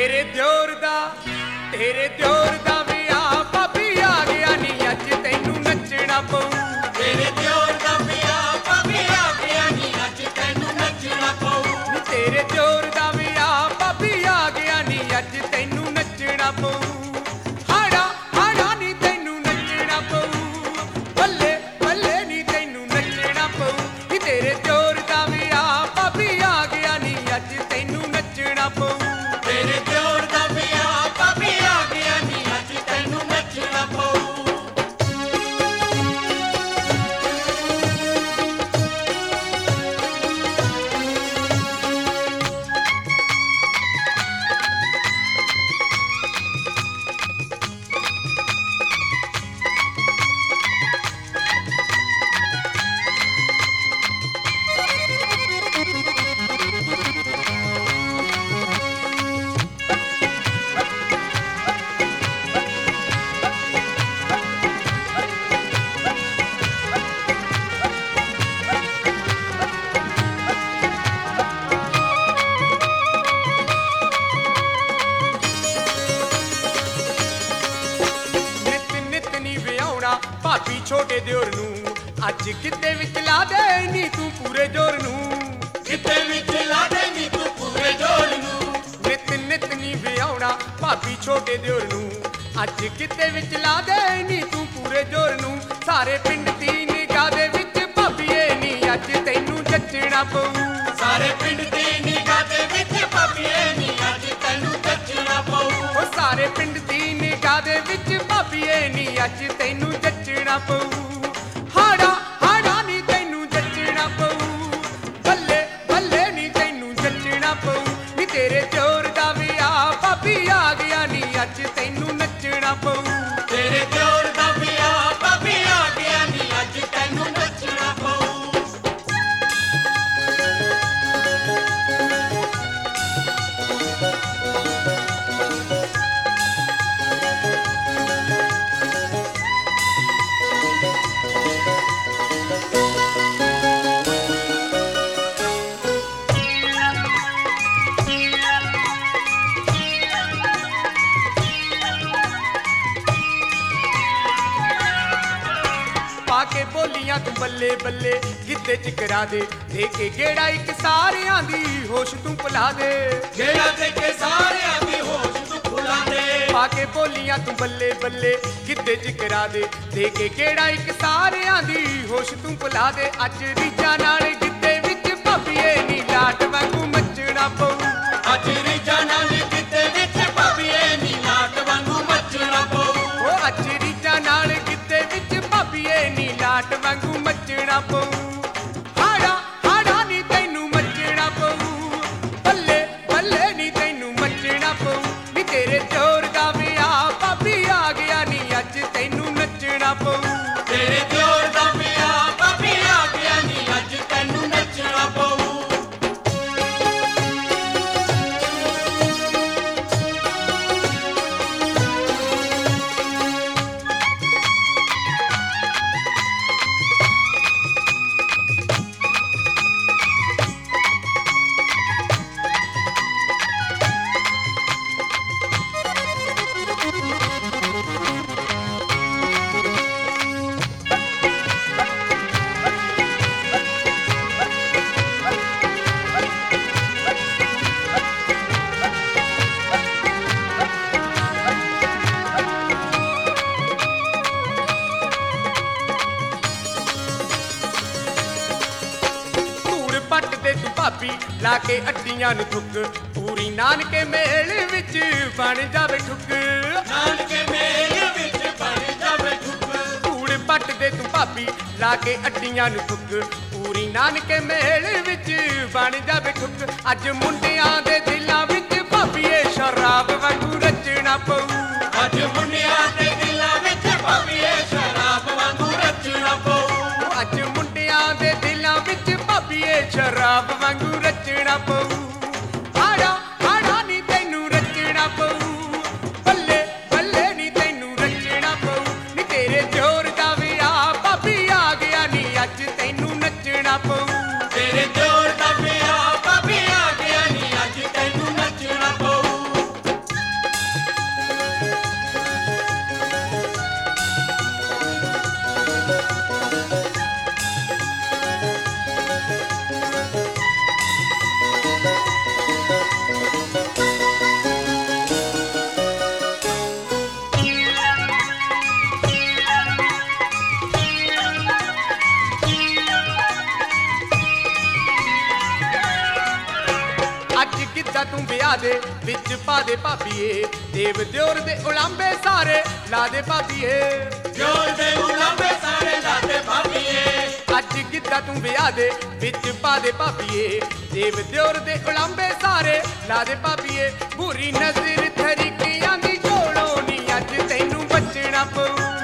ਤੇਰੇ ਦਿਓਰ ਦਾ ਵਿਆਹ ਭਾਬੀ ਆ ਗਿਆ ਨੀ ਅੱਜ ਤੈਨੂੰ ਨੱਚਣਾ ਪਊ। ਤੇਰੇ ਦਿਓਰ ਦਾ ਵਿਆਹ ਭਾਬੀ ਆ ਗਿਆ ਨੀ ਅੱਜ ਤੈਨੂੰ ਨੱਚਣਾ ਪਊ। ਨੀ ਤੇਰੇ ਦਿਓਰ ਦਾ ਵਿਆਹ ਭਾਬੀ ਆ ਗਿਆ ਨੀ ਅੱਜ ਤੈਨੂੰ ਨੱਚਣਾ ਪਊ। ਹਾੜਾ ਨੀ ਤੈਨੂੰ ਨੱਚਣਾ ਪਊ। ਬੱਲੇ ਬੱਲੇ ਨੀ ਤੈਨੂੰ ਨੱਚਣਾ ਪਊ। ਨੀ ਤੇਰੇ ਦਿਓਰ ਦਾ ਵਿਆਹ ਭਾਬੀ ਆ ਗਿਆ ਨੀ ਅੱਜ ਤੈਨੂੰ ਨੱਚਣਾ ਪਊ। ਤੇਰੇ ਦਿਓਰ ਦਾ ਵਿਆਹ ਭਾਬੀ ਆ ਗਿਆ ਨੀ ਅੱਜ ਤੈਨੂੰ ਨੱਚਣਾ ਪਊ। ਭਾਬੀ ਛੋਟੇ ਦਿਓਰ ਨੂੰ ਅੱਜ ਕਿਤੇ ਵਿੱਚ ਲਾ ਦੇ ਨੀ ਤੂੰ ਪੂਰੇ ਜੋਰ ਨੂੰ। ਕਿਤੇ ਵਿੱਚ ਲਾ ਦੇ ਨੀ ਤੂੰ ਪੂਰੇ ਜੋਰ ਨੂੰ। ਨਿਤ ਨੀ ਵਿਆਹੁਣਾ ਭਾਬੀ ਛੋਟੇ ਦਿਓਰ ਨੂੰ ਅੱਜ ਕਿਤੇ ਵਿੱਚ ਲਾ ਦੇ ਨੀ ਤੂੰ ਪੂਰੇ ਜੋਰ ਨੂੰ। ਸਾਰੇ ਪਿੰਡ ਦੀ ਨਿਗਾਹ ਦੇ ਵਿੱਚ ਭਾਬੀਏ ਨੀ ਅੱਜ ਤੈਨੂੰ ਜੱਚਣਾ ਪਊ। ਸਾਰੇ ਪਿੰਡ ਦੀ ਨਿਗਾਹ ਦੇ ਵਿੱਚ ਭਾਬੀਏ ਨੀ ਅੱਜ ਤੈਨੂੰ ਜੱਚਣਾ ਪਊ। ਉਹ ਸਾਰੇ ਪਿੰਡ ਦੀ ਨਿਗਾਹ ਦੇ ਵਿੱਚ ਭਾਬੀਏ ਨੀ ਅੱਜ ਤੈਨੂੰ ਜੱਚਣਾ ਪਊ। ਹਾੜਾ ਨੀ ਤੈਨੂੰ ਜੱਚਣਾ ਪਊ। ਬੱਲੇ ਬੱਲੇ ਨੀ ਤੈਨੂੰ ਜੱਚਣਾ ਪਊ। ਨੀ ਤੇਰੇ ਦਿਓਰ ਦਾ ਵਿਆਹ ਭਾਬੀ ਆ ਗਿਆ ਨੀ ਅੱਜ ਤੈਨੂੰ ਨੱਚਣਾ ਪਊ। ਤੇਰੇ ਦਿਓਰ ਦਾ ਵਿਆਹ ਭਾਬੀ ਆ ਗਿਆ ਨੀ ਅੱਜ ਤੈਨੂੰ ਨੱਚਣਾ ਪਊ। ਪਾ ਕੇ ਬੋਲੀਆਂ ਤੂੰ ਬੱਲੇ ਬੱਲੇ ਗਿੱਧੇ ਚ ਕਰਾ ਦੇ ਕੇ ਗੇੜਾ ਇੱਕ ਸਾਰਿਆਂ ਦੀ ਹੋਸ਼ ਤੂੰ ਭੁਲਾ ਦੇ। ਗੇੜਾ ਦੇ ਕੇ ਸਾਰਿਆਂ ਦੀ ਹੋਸ਼ ਤੂੰ ਭੁਲਾ ਦੇ। ਪਾ ਕੇ ਬੋਲੀਆਂ ਤੂੰ ਬੱਲੇ ਬੱਲੇ ਗਿੱਧੇ ਚ ਕਰਾ ਦੇ ਕੇ ਗੇੜਾ ਇੱਕ ਸਾਰਿਆਂ ਦੀ ਹੋਸ਼ ਤੂੰ ਭੁਲਾ ਦੇ। ਅੱਜ ਰੀਝਾਂ ਨਾਲ ਗਿੱਧੇ ਵਿੱਚ ਭਾਬੀਏ ਨੀ ਲਾਟ ਵਾਂਗੂ ਮੱਚਣਾ ਪਊ। ਅੱਜ ਰੀਝਾਂ ਨਾਲ ਗਿੱਧੇ ਵਿੱਚ ਭਾਬੀਏ ਨੀ ਲਾਟ ਵਾਂਗੂ ਮੱਚਣਾ ਪਊ। ਉਹ ਅੱਜ ਰੀਝਾਂ ਨਾਲ ਗਿੱਧੇ ਵਿੱਚ ਭਾਬੀਏ ਨੀ ਲਾਟ ਵਾਂਗੂ ਮੱਚਣਾ ਪਊ। ਹਾੜਾ ਨੀ ਤੈਨੂੰ ਮੱਚਣਾ ਪਊ। ਬੱਲੇ ਬੱਲੇ ਨੀ ਤੈਨੂੰ ਮੱਚਣਾ ਪਊ। ਨੀ ਤੇਰੇ ਦਿਓਰ ਦਾ ਵਿਆਹ ਭਾਬੀ ਆ ਗਿਆ ਨੀ ਅੱਜ ਤੈਨੂੰ ਨੱਚਣਾ ਪਊ। ਤੇਰੇ ਦਿਓਰ ਦਾ ਵਿਆਹ ਭਾਬੀ ਆ ਗਿਆ ਨੀ ਅੱਜ ਤੈਨੂੰ ਨੱਚਣਾ ਪਊ। ਪੱਟ ਦੇ ਤੂੰ ਭਾਬੀ ਲਾ ਕੇ ਅੱਡੀਆਂ ਨੂੰ ਥੁੱਕ ਪੂਰੀ ਨਾਨਕੇ ਮੇਲ ਵਿੱਚ ਬਣ ਜਾਵੇ ਠੁੱਕ। ਨਾਨਕੇ ਮੇਲ ਵਿੱਚ ਬਣ ਜਾਵੇ ਠੁੱਕ। ਧੂੜ ਪੱਟ ਦੇ ਤੂੰ ਭਾਬੀ ਲਾ ਕੇ ਅੱਡੀਆਂ ਨੂੰ ਥੁੱਕ ਪੂਰੀ ਨਾਨਕੇ ਮੇਲ ਵਿੱਚ ਬਣ ਜਾਵੇ ਠੁੱਕ। ਅੱਜ ਮੁੰਡਿਆਂ ਦੇ ਦਿਲਾਂ ਵਿੱਚ ਭਾਬੀਏ ਸ਼ਰਾਬ ਵਾਂਗੂ ਰਚਣਾ ਪਊ। ਅੱਜ ਮੁੰਡਿਆਂ ਦੇ ਦਿਲਾਂ ਵਿੱਚ ਭਾਬੀਏ ਸ਼ਰਾਬ ਵਾਂਗੂ ਰਚਣਾ ਪਊ। ਅੱਜ ਮੁੰਡਿਆਂ ਦੇ ਦਿਲਾਂ ਵਿੱਚ ਭਾਬੀਏ ਸ਼ਰਾਬ ਵਾਂਗੂ ਰਚਣਾ ਪਊ। ਹਾੜਾ ਨੀ ਤੈਨੂੰ ਰਚਣਾ ਪਊ। ਬੱਲੇ ਬੱਲੇ ਨੀ ਤੈਨੂੰ ਰਚਣਾ ਪਊ। ਨੀ ਤੇਰੇ ਦਿਓਰ ਦਾ ਵਿਆਹ ਭਾਬੀ ਆ ਗਿਆ ਨੀ ਅੱਜ ਤੈਨੂੰ ਨੱਚਣਾ ਪਊ। ਤੇਰੇ ਦਿਓਰ ਦਾ ਵਿਆਹ ਭਾਬੀ ਆ ਗਿਆ ਨੀ ਅੱਜ ਗਿੱਧਾ ਤੂੰ ਵਿਆਹ ਦੇ ਵਿੱਚ ਪਾ ਦੇ ਭਾਬੀਏ ਦੇਵ ਦਿਓਰ ਦੇ ਉਲਾਂਬੇ ਸਾਰੇ ਲਾ ਦੇ ਭਾਬੀਏ ਜੋਰ ਦੇ ਉਲਾਂਬੇ ਸਾਰੇ ਲਾਤੇ ਭਾਬੀਏ ਅੱਜ ਗਿੱਧਾ ਤੂੰ ਵਿਆਹ ਦੇ ਵਿੱਚ ਪਾ ਦੇ ਭਾਬੀਏ ਦੇਵ ਦਿਓਰ ਦੇ ਉਲਾਂਬੇ ਸਾਰੇ ਲਾ ਦੇ ਭਾਬੀਏ ਬੁਰੀ ਨਜ਼ਰ ਤਰੀਕਿਆਂ ਦੀ ਝੋਲੋਂ ਨੀ ਅੱਜ ਤੈਨੂੰ ਬਚਣਾ ਪਊ